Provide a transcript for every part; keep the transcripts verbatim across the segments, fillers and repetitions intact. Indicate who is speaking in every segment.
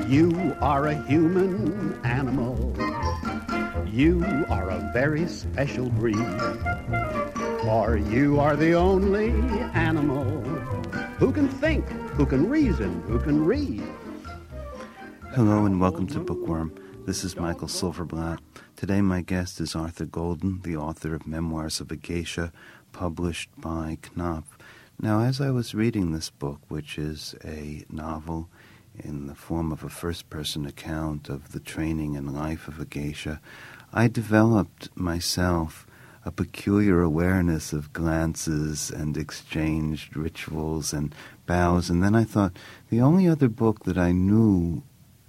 Speaker 1: You are a human animal. You are a very special breed. For you are the only animal who can think, who can reason, who can read.
Speaker 2: Hello and welcome to Bookworm. This is Michael Silverblatt. Today my guest is Arthur Golden, the author of Memoirs of a Geisha, published by Knopf. Now, as I was reading this book, which is a novel in the form of a first-person account of the training and life of a geisha, I developed myself a peculiar awareness of glances and exchanged rituals and bows. And then I thought, the only other book that I knew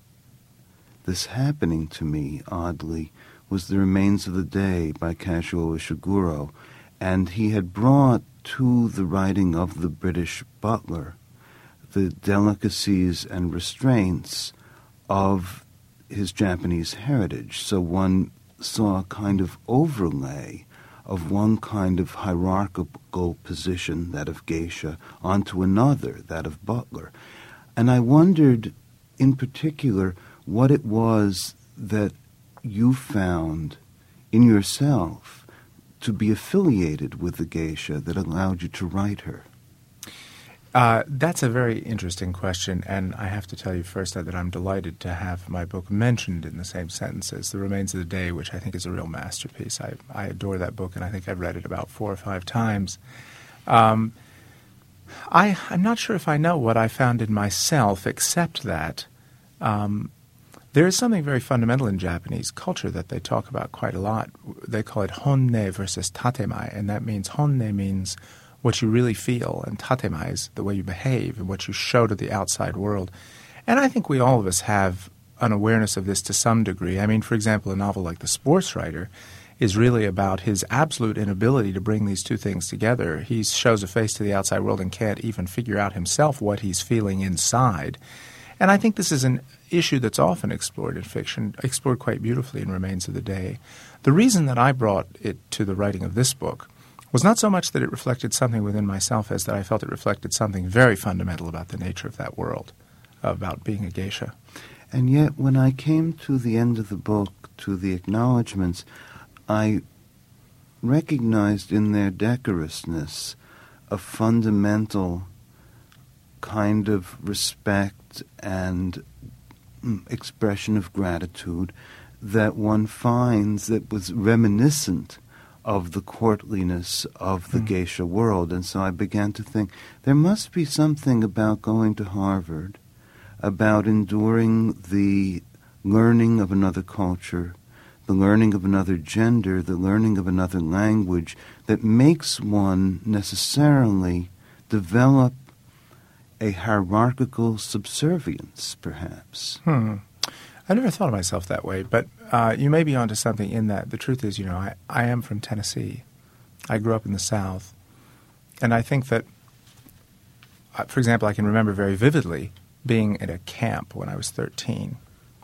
Speaker 2: this happening to me, oddly, was The Remains of the Day by Kazuo Ishiguro. And he had brought to the writing of the British butler the delicacies and restraints of his Japanese heritage. So one saw a kind of overlay of one kind of hierarchical position, that of geisha, onto another, that of butler. And I wondered, in particular, what it was that you found in yourself to be affiliated with the geisha that allowed you to write her.
Speaker 3: Uh, that's a very interesting question, and I have to tell you first that I'm delighted to have my book mentioned in the same sentence as The Remains of the Day, which I think is a real masterpiece. I, I adore that book, and I think I've read it about four or five times. Um, I, I'm not sure if I know what I found in myself, except that um, there is something very fundamental in Japanese culture that they talk about quite a lot. They call it honne versus tatemai, and that means honne means what you really feel, and tatemai is the way you behave and what you show to the outside world. And I think we all of us have an awareness of this to some degree. I mean, for example, a novel like The Sports Writer is really about his absolute inability to bring these two things together. He shows a face to the outside world and can't even figure out himself what he's feeling inside. And I think this is an issue that's often explored in fiction, explored quite beautifully in Remains of the Day. The reason that I brought it to the writing of this book was not so much that it reflected something within myself as that I felt it reflected something very fundamental about the nature of that world, about being a geisha.
Speaker 2: And yet, when I came to the end of the book, to the acknowledgments, I recognized in their decorousness a fundamental kind of respect and expression of gratitude that one finds that was reminiscent of the courtliness of the mm. geisha world. And so I began to think, there must be something about going to Harvard, about enduring the learning of another culture, the learning of another gender, the learning of another language, that makes one necessarily develop a hierarchical subservience, perhaps.
Speaker 3: Hmm. I never thought of myself that way, but uh, you may be onto something in that. The truth is, you know, I, I am from Tennessee. I grew up in the South. And I think that, uh, for example, I can remember very vividly being at a camp when I was thirteen,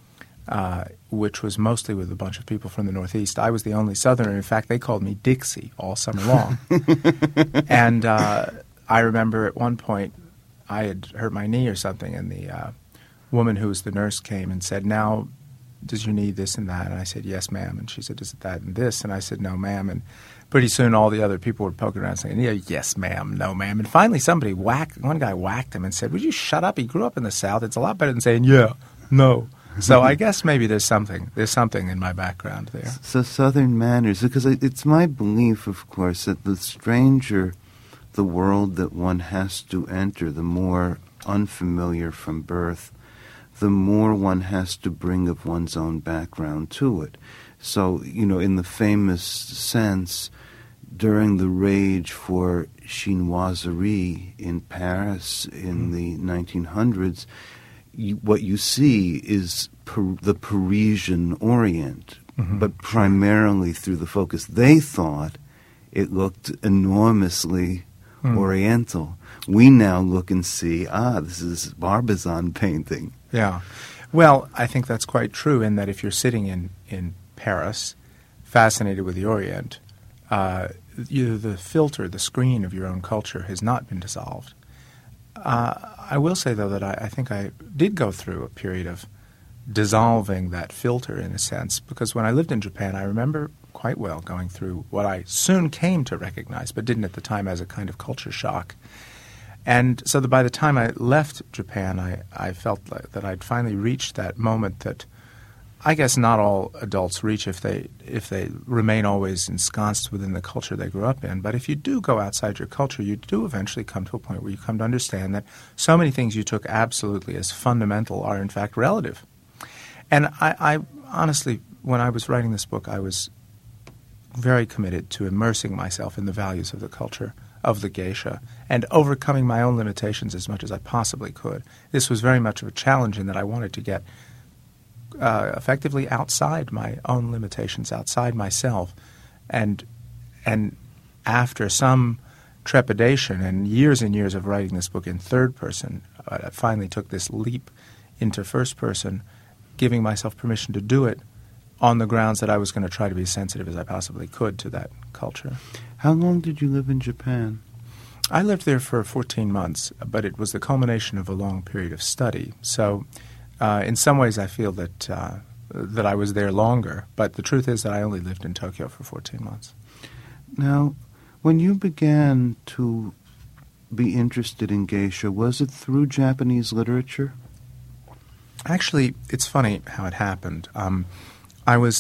Speaker 3: uh, which was mostly with a bunch of people from the Northeast. I was the only Southerner. In fact, they called me Dixie all summer long. And uh, I remember at one point I had hurt my knee or something, and the uh, woman who was the nurse came and said, "Now, does your knee this and that?" And I said, "Yes, ma'am." And she said, "Is it that and this?" And I said, "No, ma'am." And pretty soon all the other people were poking around saying, "Yeah, yes, ma'am, no, ma'am." And finally somebody whacked, one guy whacked him and said, "Would you shut up? He grew up in the South. It's a lot better than saying, yeah, no." So I guess maybe there's something, there's something in my background there.
Speaker 2: So Southern manners, because it's my belief, of course, that the stranger the world that one has to enter, the more unfamiliar from birth, the more one has to bring of one's own background to it. So, you know, in the famous sense, during the rage for chinoiserie in Paris in mm. the nineteen hundreds, you, what you see is per, the Parisian Orient, mm-hmm. but primarily through the focus. They thought it looked enormously mm. oriental. We now look and see, ah, this is Barbizon painting.
Speaker 3: Yeah. Well, I think that's quite true in that if you're sitting in, in Paris, fascinated with the Orient, uh, you, the filter, the screen of your own culture has not been dissolved. Uh, I will say, though, that I, I think I did go through a period of dissolving that filter in a sense, because when I lived in Japan, I remember quite well going through what I soon came to recognize, but didn't at the time, as a kind of culture shock. And so that by the time I left Japan, I, I felt like that I'd finally reached that moment that I guess not all adults reach if they if they remain always ensconced within the culture they grew up in. But if you do go outside your culture, you do eventually come to a point where you come to understand that so many things you took absolutely as fundamental are in fact relative. And I, I honestly, when I was writing this book, I was very committed to immersing myself in the values of the culture of the geisha and overcoming my own limitations as much as I possibly could. This was very much of a challenge in that I wanted to get Uh, effectively outside my own limitations, outside myself. And and after some trepidation and years and years of writing this book in third person, uh, I finally took this leap into first person, giving myself permission to do it on the grounds that I was going to try to be as sensitive as I possibly could to that culture.
Speaker 2: How long did you live in Japan?
Speaker 3: I lived there for fourteen months, but it was the culmination of a long period of study. So Uh, in some ways, I feel that uh, that I was there longer, but the truth is that I only lived in Tokyo for fourteen months.
Speaker 2: Now, when you began to be interested in geisha, was it through Japanese literature?
Speaker 3: Actually, it's funny how it happened. Um, I was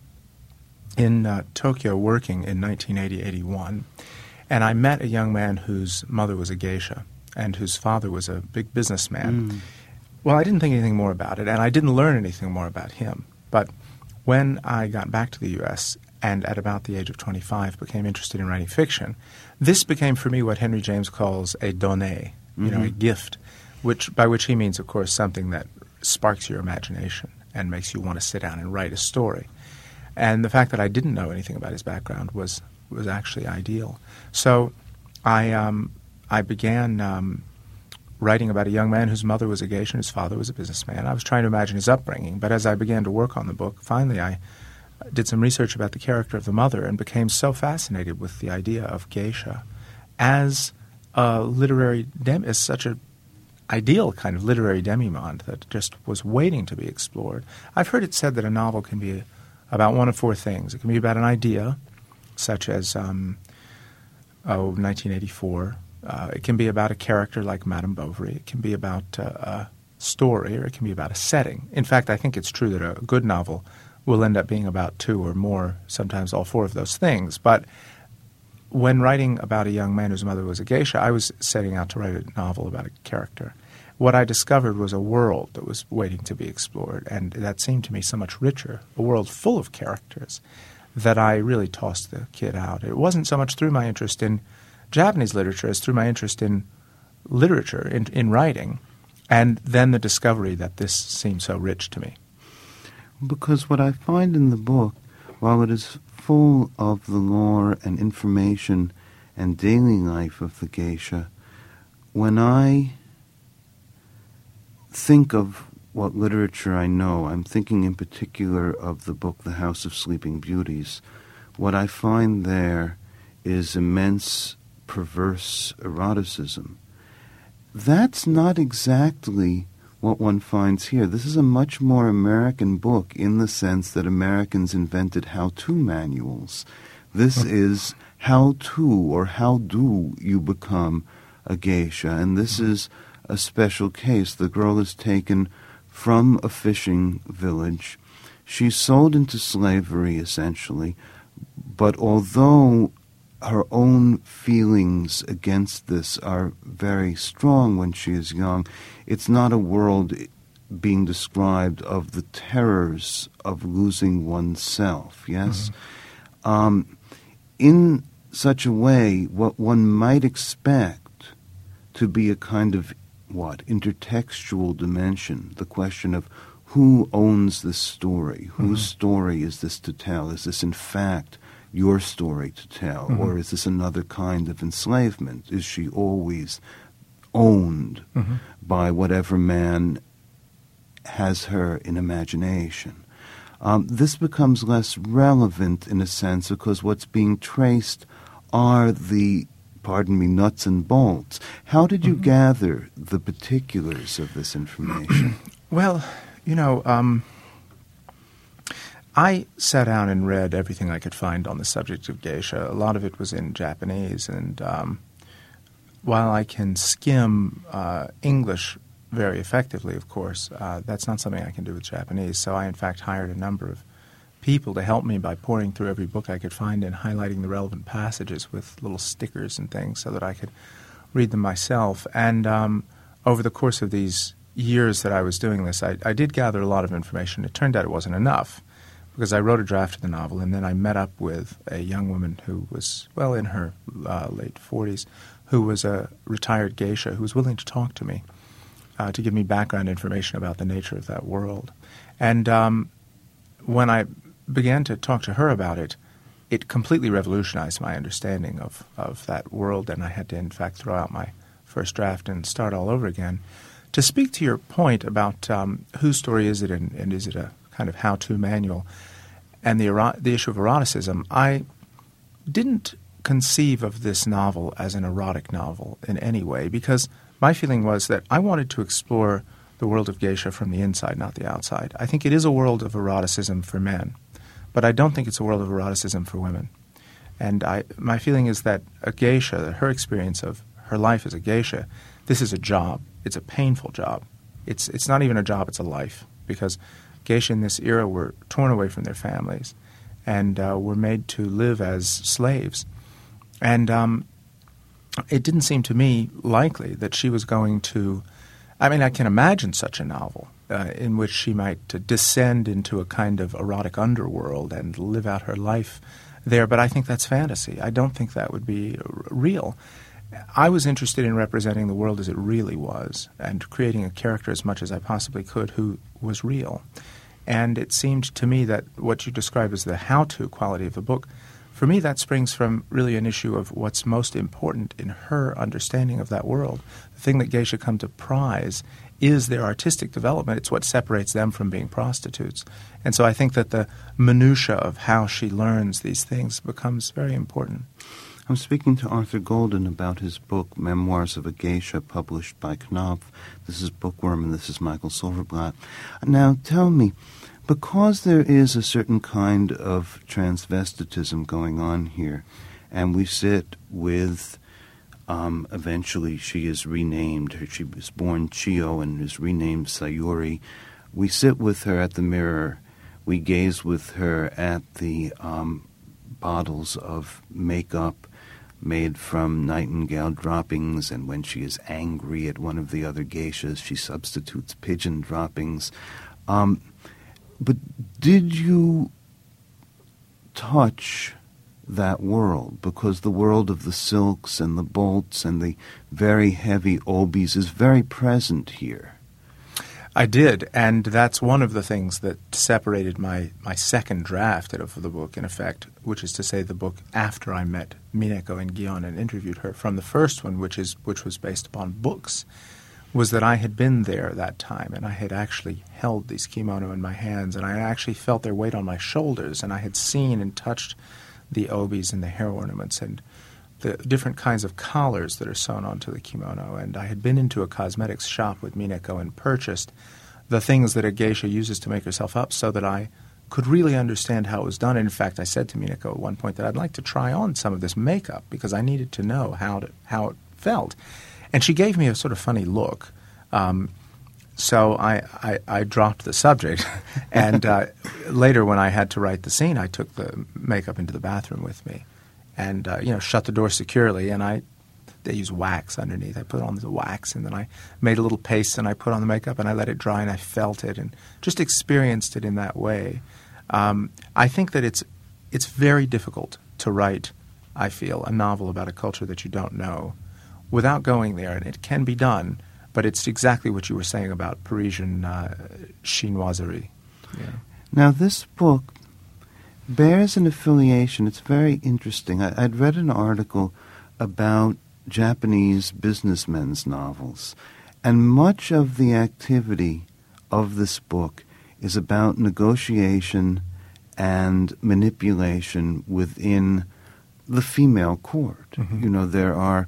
Speaker 3: in uh, Tokyo working in nineteen eighty to eighty-one, and I met a young man whose mother was a geisha and whose father was a big businessman.
Speaker 2: Mm.
Speaker 3: Well, I didn't think anything more about it, and I didn't learn anything more about him. But when I got back to the U S and at about the age of twenty-five became interested in writing fiction, this became for me what Henry James calls a donné, you mm-hmm. know, a gift, which by which he means, of course, something that sparks your imagination and makes you want to sit down and write a story. And the fact that I didn't know anything about his background was was actually ideal. So I um, I began Um, writing about a young man whose mother was a geisha and his father was a businessman. I was trying to imagine his upbringing, but as I began to work on the book, finally I did some research about the character of the mother and became so fascinated with the idea of geisha as a literary dem- as such an ideal kind of literary demimonde that just was waiting to be explored. I've heard it said that a novel can be about one of four things. It can be about an idea, such as um, oh, nineteen eighty-four. Uh, it can be about a character like Madame Bovary. It can be about uh, a story, or it can be about a setting. In fact, I think it's true that a good novel will end up being about two or more, sometimes all four of those things. But when writing about a young man whose mother was a geisha, I was setting out to write a novel about a character. What I discovered was a world that was waiting to be explored, and that seemed to me so much richer, a world full of characters, that I really tossed the kid out. It wasn't so much through my interest in Japanese literature as through my interest in literature, in, in writing, and then the discovery that this seemed so rich to me.
Speaker 2: Because what I find in the book, while it is full of the lore and information and daily life of the geisha, when I think of what literature I know, I'm thinking in particular of the book The House of Sleeping Beauties. What I find there is immense perverse eroticism. That's not exactly what one finds here. This is a much more American book in the sense that Americans invented how-to manuals. This is how to, or how do you become a geisha, and this is a special case. The girl is taken from a fishing village. She's sold into slavery, essentially, but although her own feelings against this are very strong when she is young, it's not a world being described of the terrors of losing oneself, yes? Mm-hmm. Um, in such a way, what one might expect to be a kind of, what, intertextual dimension, the question of who owns this story, mm-hmm. whose story is this to tell? Is this, in fact, your story to tell, mm-hmm. or is this another kind of enslavement? Is she always owned mm-hmm. by whatever man has her in imagination? Um, this becomes less relevant in a sense because what's being traced are the, pardon me, nuts and bolts. How did you mm-hmm. gather the particulars of this information?
Speaker 3: Well, You know, um, I sat down and read everything I could find on the subject of geisha. A lot of it was in Japanese, and um, while I can skim uh, English very effectively, of course, uh, that's not something I can do with Japanese. So I, in fact, hired a number of people to help me by poring through every book I could find and highlighting the relevant passages with little stickers and things so that I could read them myself. And um, over the course of these years that I was doing this, I, I did gather a lot of information. It turned out it wasn't enough because I wrote a draft of the novel, and then I met up with a young woman who was, well, in her uh, late forties, who was a retired geisha who was willing to talk to me, uh, to give me background information about the nature of that world. And um, when I began to talk to her about it, it completely revolutionized my understanding of, of that world, and I had to, in fact, throw out my first draft and start all over again. To speak to your point about um, whose story is it, and, and is it a kind of how-to manual, and the, ero- the issue of eroticism, I didn't conceive of this novel as an erotic novel in any way, because my feeling was that I wanted to explore the world of geisha from the inside, not the outside. I think it is a world of eroticism for men, but I don't think it's a world of eroticism for women. And I, my feeling is that a geisha, her experience of her life as a geisha, this is a job. It's a painful job. It's it's not even a job, it's a life, because geisha in this era were torn away from their families and uh, were made to live as slaves. And um, it didn't seem to me likely that she was going to, I mean, I can imagine such a novel uh, in which she might uh, descend into a kind of erotic underworld and live out her life there, but I think that's fantasy. I don't think that would be r- real. I was interested in representing the world as it really was and creating a character as much as I possibly could who was real. And it seemed to me that what you describe as the how-to quality of the book, for me that springs from really an issue of what's most important in her understanding of that world. The thing that geisha come to prize is their artistic development. It's what separates them from being prostitutes. And so I think that the minutiae of how she learns these things becomes very important.
Speaker 2: I'm speaking to Arthur Golden about his book, Memoirs of a Geisha, published by Knopf. This is Bookworm, and this is Michael Silverblatt. Now, tell me, because there is a certain kind of transvestitism going on here, and we sit with, um, eventually she is renamed, she was born Chio and is renamed Sayuri. We sit with her at the mirror. We gaze with her at the um, bottles of makeup made from nightingale droppings, and when she is angry at one of the other geishas, she substitutes pigeon droppings. Um, but did you touch that world? Because the world of the silks and the bolts and the very heavy obis is very present here.
Speaker 3: I did, and that's one of the things that separated my, my second draft of the book, in effect, which is to say the book after I met Mineko and Gion and interviewed her, from the first one, which is which was based upon books, was that I had been there that time, and I had actually held these kimono in my hands, and I actually felt their weight on my shoulders, and I had seen and touched the obis and the hair ornaments and the different kinds of collars that are sewn onto the kimono. And I had been into a cosmetics shop with Mineko and purchased the things that a geisha uses to make herself up so that I could really understand how it was done. And in fact, I said to Mineko at one point that I'd like to try on some of this makeup because I needed to know how to, how it felt. And she gave me a sort of funny look. Um, so I, I, I dropped the subject. and uh, later when I had to write the scene, I took the makeup into the bathroom with me. And, uh, you know, shut the door securely, and I, they use wax underneath. I put on the wax, and then I made a little paste, and I put on the makeup, and I let it dry, and I felt it, and just experienced it in that way. Um, I think that it's it's very difficult to write, I feel, a novel about a culture that you don't know without going there, and it can be done, but it's exactly what you were saying about Parisian uh, chinoiserie. Yeah.
Speaker 2: Now, this book bears an affiliation. It's very interesting. I, I'd read an article about Japanese businessmen's novels, and much of the activity of this book is about negotiation and manipulation within the female court. Mm-hmm. You know, there are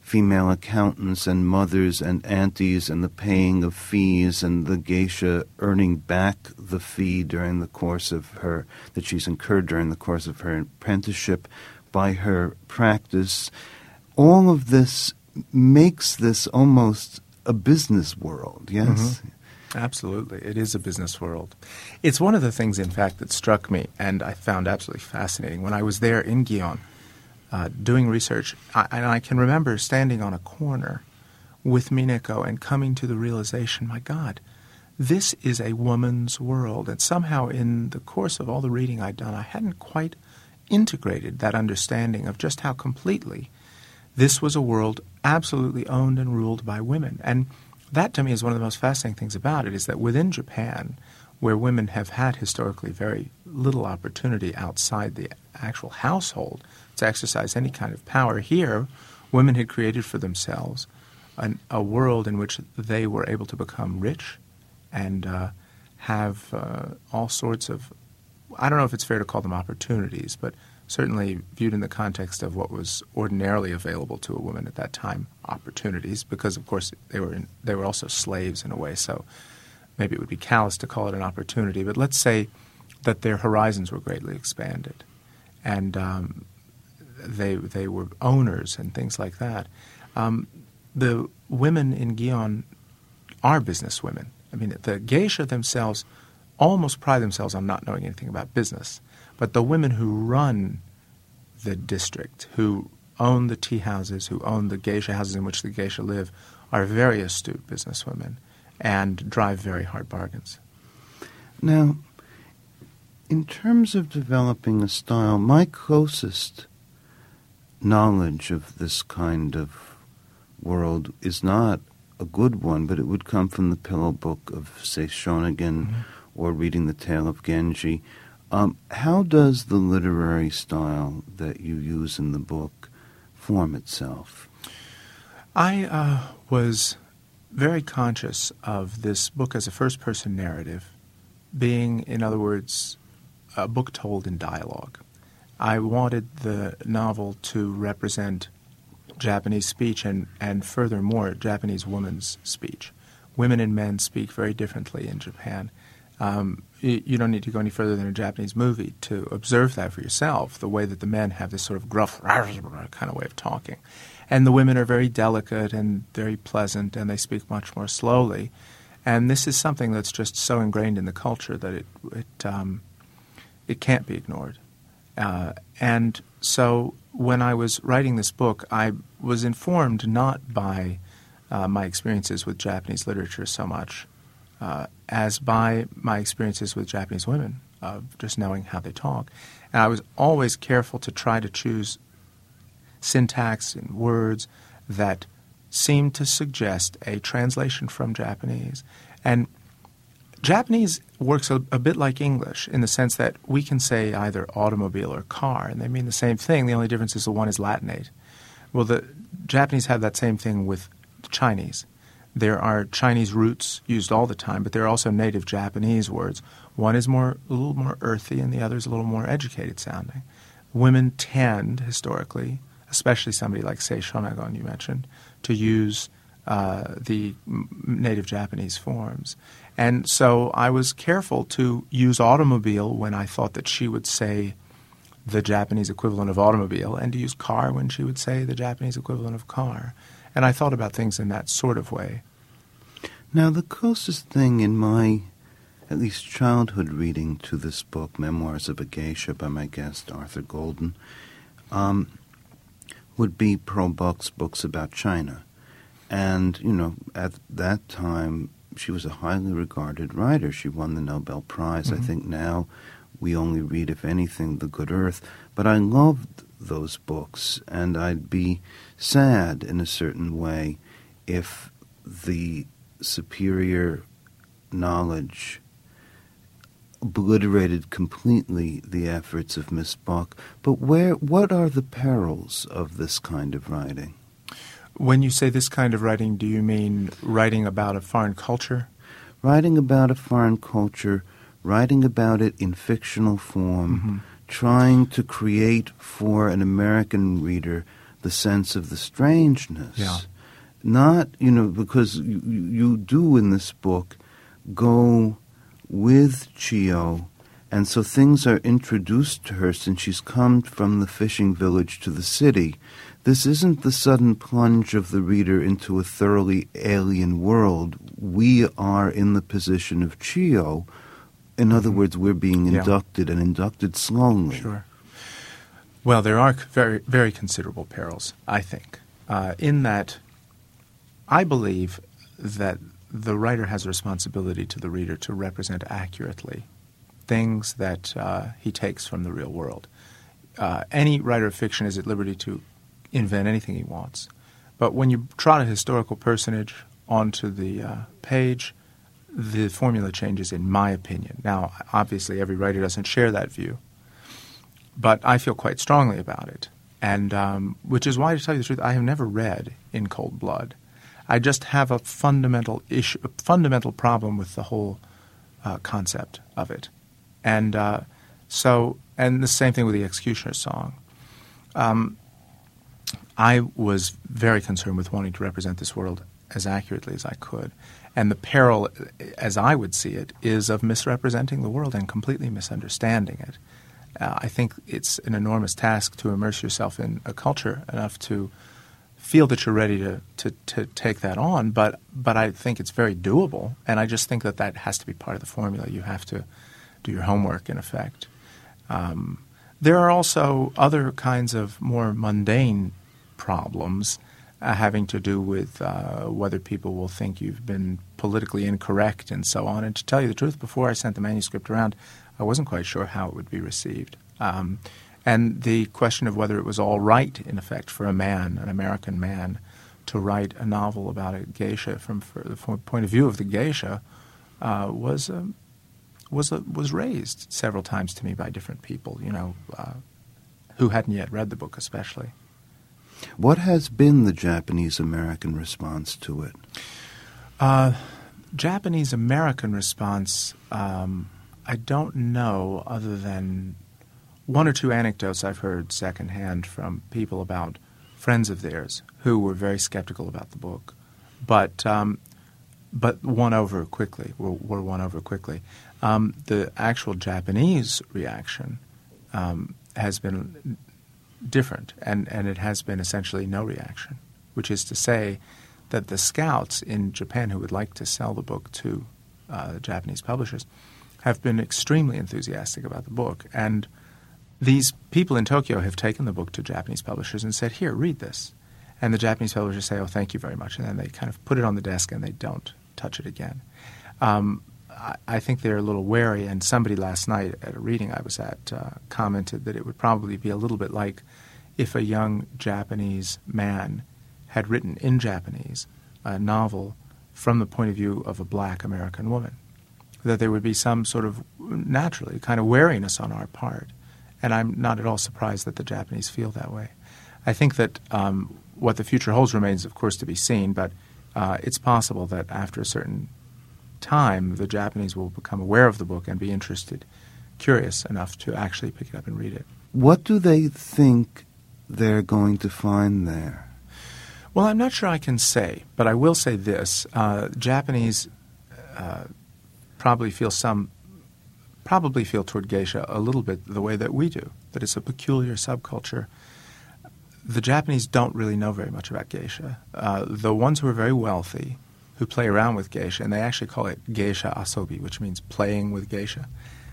Speaker 2: female accountants and mothers and aunties and the paying of fees and the geisha earning back the fee during the course of her, that she's incurred during the course of her apprenticeship by her practice. All of this makes this almost a business world, yes?
Speaker 3: Mm-hmm. Absolutely. It is a business world. It's one of the things, in fact, that struck me and I found absolutely fascinating. When I was there in Gion uh, doing research, I, and I can remember standing on a corner with Mineko and coming to the realization, my God, this is a woman's world. And somehow in the course of all the reading I'd done, I hadn't quite integrated that understanding of just how completely this was a world absolutely owned and ruled by women. And that, to me, is one of the most fascinating things about it, is that within Japan, where women have had historically very little opportunity outside the actual household to exercise any kind of power, here women had created for themselves an, a world in which they were able to become rich and uh, have uh, all sorts of, I don't know if it's fair to call them opportunities, but certainly viewed in the context of what was ordinarily available to a woman at that time, opportunities, because, of course, they were in, they were also slaves in a way, so maybe it would be callous to call it an opportunity. But let's say that their horizons were greatly expanded, and um, they they were owners and things like that. Um, the women in Gion are businesswomen. I mean, the geisha themselves almost pride themselves on not knowing anything about business. But the women who run the district, who own the tea houses, who own the geisha houses in which the geisha live, are very astute businesswomen and drive very hard bargains.
Speaker 2: Now, in terms of developing a style, my closest knowledge of this kind of world is not a good one, but it would come from the pillow book of, say, Shonagon, mm-hmm. or reading The Tale of Genji. Um, how does the literary style that you use in the book form itself?
Speaker 3: I uh, was very conscious of this book as a first-person narrative being, in other words, a book told in dialogue. I wanted the novel to represent Japanese speech and, and furthermore, Japanese women's speech. Women and men speak very differently in Japan. Um, you, you don't need to go any further than a Japanese movie to observe that for yourself, the way that the men have this sort of gruff kind of way of talking. And the women are very delicate and very pleasant, and they speak much more slowly. And this is something that's just so ingrained in the culture that it it, um, it can't be ignored. Uh, and so when I was writing this book, I was informed not by uh, my experiences with Japanese literature so much, Uh, as by my experiences with Japanese women, of uh, just knowing how they talk. And I was always careful to try to choose syntax and words that seemed to suggest a translation from Japanese. And Japanese works a, a bit like English in the sense that we can say either automobile or car, and they mean the same thing. The only difference is the one is Latinate. Well, the Japanese have that same thing with Chinese. There are Chinese roots used all the time, but there are also native Japanese words. One is more a little more earthy, and the other is a little more educated sounding. Women tend, historically, especially somebody like, say, Shonagon you mentioned, to use uh, the native Japanese forms. And so I was careful to use automobile when I thought that she would say the Japanese equivalent of automobile, and to use car when she would say the Japanese equivalent of car. And I thought about things in that sort of way.
Speaker 2: Now, the closest thing in my, at least childhood reading to this book, Memoirs of a Geisha by my guest, Arthur Golden, um, would be Pearl Buck's books about China. And, you know, at that time, she was a highly regarded writer. She won the Nobel Prize. Mm-hmm. I think now we only read, if anything, The Good Earth. But I loved those books, and I'd be sad in a certain way if the superior knowledge obliterated completely the efforts of Miss Buck. But where, what are the perils of this kind of writing?
Speaker 3: When you say this kind of writing, do you mean writing about a foreign culture?
Speaker 2: Writing about a foreign culture, writing about it in fictional form, mm-hmm. trying to create for an American reader the sense of the strangeness.
Speaker 3: Yeah.
Speaker 2: Not, you know, because you, you do in this book go with Chio, and so things are introduced to her since she's come from the fishing village to the city. This isn't the sudden plunge of the reader into a thoroughly alien world. We are in the position of Chio. In other words, we're being
Speaker 3: Yeah.
Speaker 2: inducted, and inducted slowly.
Speaker 3: Sure. Well, there are very, very considerable perils, I think, uh, in that I believe that the writer has a responsibility to the reader to represent accurately things that uh, he takes from the real world. Uh, any writer of fiction is at liberty to invent anything he wants. But when you trot a historical personage onto the uh, page, the formula changes, in my opinion. Now, obviously, every writer doesn't share that view, but I feel quite strongly about it, and um, which is why, to tell you the truth, I have never read In Cold Blood. I just have a fundamental issue, a fundamental problem with the whole uh, concept of it, and uh, so, and the same thing with the Executioner's Song. Um, I was very concerned with wanting to represent this world as accurately as I could. And the peril, as I would see it, is of misrepresenting the world and completely misunderstanding it. Uh, I think it's an enormous task to immerse yourself in a culture enough to feel that you're ready to, to, to take that on, but, but I think it's very doable, and I just think that that has to be part of the formula. You have to do your homework, in effect. Um, there are also other kinds of more mundane problems uh, having to do with uh, whether people will think you've been politically incorrect and so on. And to tell you the truth, before I sent the manuscript around, I wasn't quite sure how it would be received. Um, and the question of whether it was all right, in effect, for a man, an American man, to write a novel about a geisha from, from the point of view of the geisha uh, was um, was uh, was raised several times to me by different people, you know, uh, who hadn't yet read the book especially.
Speaker 2: What has been the Japanese-American response to it?
Speaker 3: Uh, Japanese-American response, um, I don't know, other than one or two anecdotes I've heard secondhand from people about friends of theirs who were very skeptical about the book, but um, but won over quickly, were, were won over quickly. Um, the actual Japanese reaction um, has been different, and, and it has been essentially no reaction, which is to say that the scouts in Japan who would like to sell the book to uh, Japanese publishers have been extremely enthusiastic about the book. And these people in Tokyo have taken the book to Japanese publishers and said, here, read this. And the Japanese publishers say, oh, thank you very much. And then they kind of put it on the desk and they don't touch it again. Um, I, I think they're a little wary, and somebody last night at a reading I was at uh, commented that it would probably be a little bit like if a young Japanese man had written in Japanese a novel from the point of view of a black American woman, that there would be some sort of, naturally, kind of wariness on our part. And I'm not at all surprised that the Japanese feel that way. I think that um, what the future holds remains, of course, to be seen, but uh, it's possible that after a certain time, the Japanese will become aware of the book and be interested, curious enough to actually pick it up and read it.
Speaker 2: What do they think they're going to find there?
Speaker 3: Well, I'm not sure I can say, but I will say this. Uh, Japanese uh, probably feel some, probably feel toward geisha a little bit the way that we do, that it's a peculiar subculture. The Japanese don't really know very much about geisha. Uh, the ones who are very wealthy, who play around with geisha, and they actually call it geisha asobi, which means playing with geisha,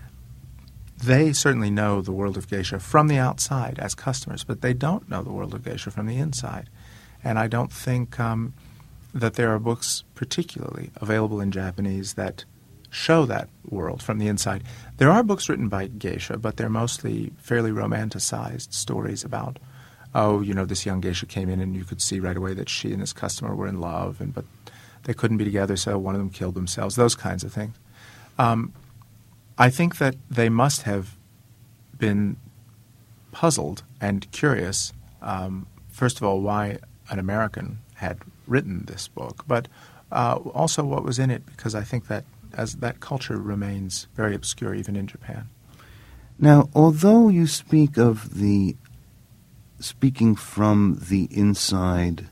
Speaker 3: they certainly know the world of geisha from the outside as customers, but they don't know the world of geisha from the inside. And I don't think um, that there are books particularly available in Japanese that show that world from the inside. There are books written by geisha, but they're mostly fairly romanticized stories about, oh, you know, this young geisha came in and you could see right away that she and this customer were in love, and but they couldn't be together, so one of them killed themselves, those kinds of things. Um, I think that they must have been puzzled and curious, um, first of all, why an American had written this book, but uh, also what was in it, because I think that as that culture remains very obscure even in Japan.
Speaker 2: Now, although you speak of the speaking from the inside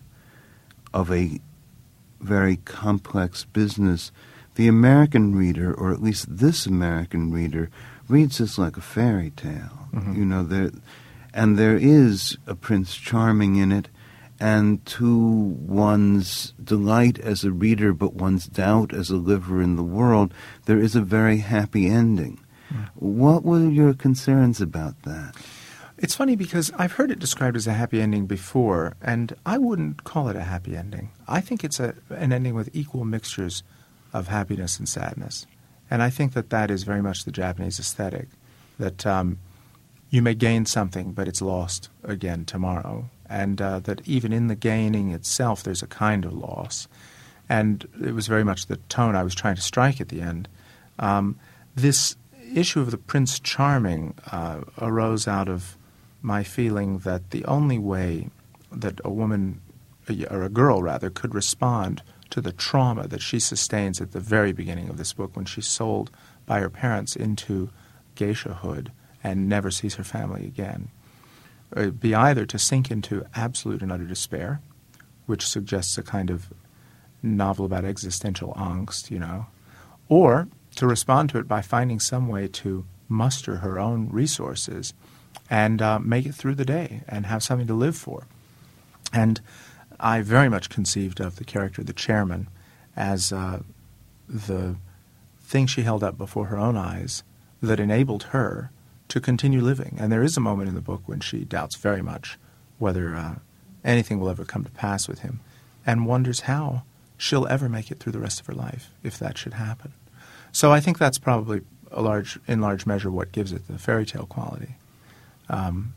Speaker 2: of a very complex business, the American reader, or at least this American reader, reads this like a fairy tale. Mm-hmm. You know, there, and there is a Prince Charming in it, and to one's delight as a reader, but one's doubt as a liver in the world, there is a very happy ending. Mm. What were your concerns about that?
Speaker 3: It's funny because I've heard it described as a happy ending before, and I wouldn't call it a happy ending. I think it's a, an ending with equal mixtures of happiness and sadness. And I think that that is very much the Japanese aesthetic, that um, you may gain something, but it's lost again tomorrow. And uh, that even in the gaining itself, there's a kind of loss. And it was very much the tone I was trying to strike at the end. Um, this issue of the Prince Charming uh, arose out of my feeling that the only way that a woman, or a girl rather, could respond to the trauma that she sustains at the very beginning of this book when she's sold by her parents into geishahood and never sees her family again, it'd be either to sink into absolute and utter despair, which suggests a kind of novel about existential angst, you know, or to respond to it by finding some way to muster her own resources and uh, make it through the day and have something to live for. And I very much conceived of the character, the chairman, as uh, the thing she held up before her own eyes that enabled her to continue living. And there is a moment in the book when she doubts very much whether uh, anything will ever come to pass with him and wonders how she'll ever make it through the rest of her life if that should happen. So I think that's probably a large, in large measure what gives it the fairy tale quality. Um,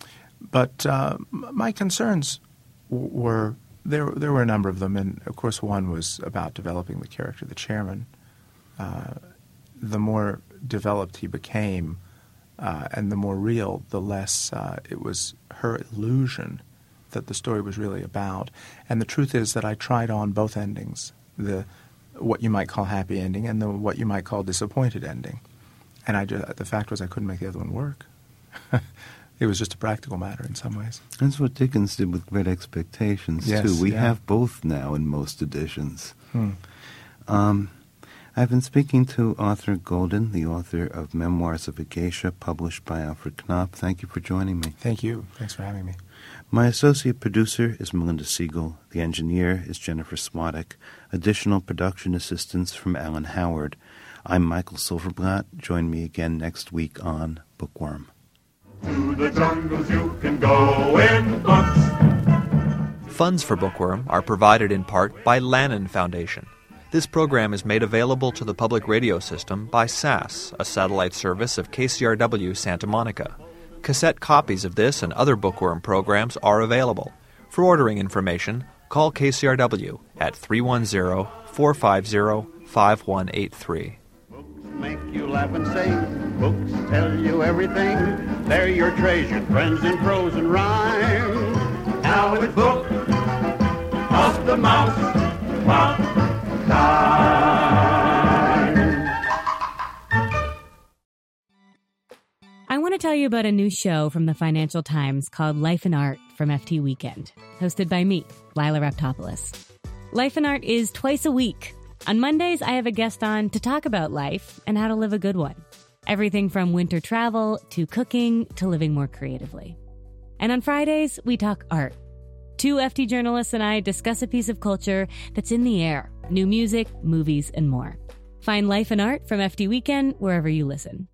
Speaker 3: but uh, my concerns w- were, there, there were a number of them, and of course one was about developing the character, the chairman. Uh, the more developed he became, uh, and the more real, the less uh, it was her illusion that the story was really about. And the truth is that I tried on both endings, the what you might call happy ending and the what you might call disappointed ending. And I just, the fact was I couldn't make the other one work. It was just a practical matter in some ways.
Speaker 2: That's what Dickens did with Great Expectations,
Speaker 3: yes,
Speaker 2: too. We
Speaker 3: yeah.
Speaker 2: have both now in most editions.
Speaker 3: Hmm.
Speaker 2: Um, I've been speaking to Arthur Golden, the author of Memoirs of a Geisha, published by Alfred Knopf. Thank you for joining me.
Speaker 3: Thank you. Thanks for having me.
Speaker 2: My associate producer is Melinda Siegel. The engineer is Jennifer Swadek. Additional production assistance from Alan Howard. I'm Michael Silverblatt. Join me again next week on Bookworm.
Speaker 4: To the jungles you can go in books.
Speaker 5: Funds for Bookworm are provided in part by Lannan Foundation. This program is made available to the public radio system by S A S, a satellite service of K C R W Santa Monica. Cassette copies of this and other Bookworm programs are available. For ordering information, call K C R W at three one zero, four five zero, five one eight three.
Speaker 1: Make you laugh and sing. Books tell you everything. They're your treasured friends in prose and rhyme.
Speaker 4: Now it's book of the mouse pop time.
Speaker 6: I want to tell you about a new show from the Financial Times called Life and Art from F T Weekend, hosted by me, Lila Raptopoulos. Life and Art is twice a week. On Mondays, I have a guest on to talk about life and how to live a good one. Everything from winter travel to cooking to living more creatively. And on Fridays, we talk art. Two F T journalists and I discuss a piece of culture that's in the air, new music, movies, and more. Find Life and Art from F T Weekend wherever you listen.